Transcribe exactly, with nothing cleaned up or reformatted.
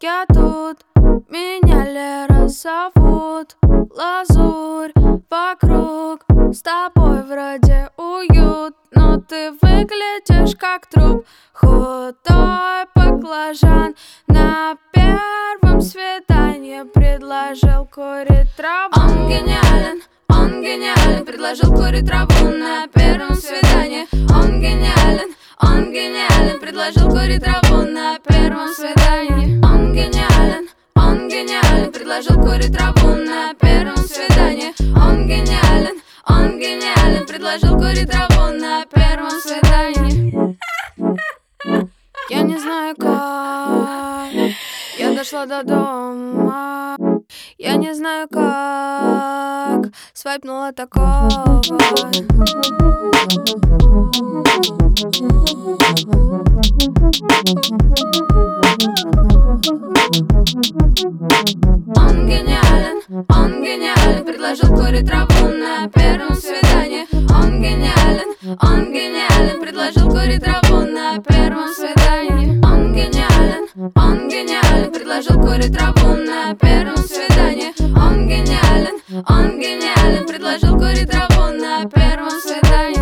я тут, меня Лера зовут. Лазурь вокруг, с тобой вроде уют, но ты выглядишь как труп. Худой баклажан на первом свидании предложил курить траву. Он гениален, он гениален, предложил курить траву на первом свидании. Он гениален, он гениален, предложил курить траву на первом свидании. Он гениален, он гениален, предложил курить траву на первом свидании. Он гениален, он гениален, предложил курить траву на первом свидании. Я не знаю как я дошла до дома. Я не знаю как свайпнула такого. Он гениален, он гениален, предложил курить траву на первом свидании. Он гениален, он гениален, предложил курить траву на первом свидании. Он гениален, он гениален, предложил курить траву на первом свидании. Он гениален, он гениален, предложил курить траву на первом свидании.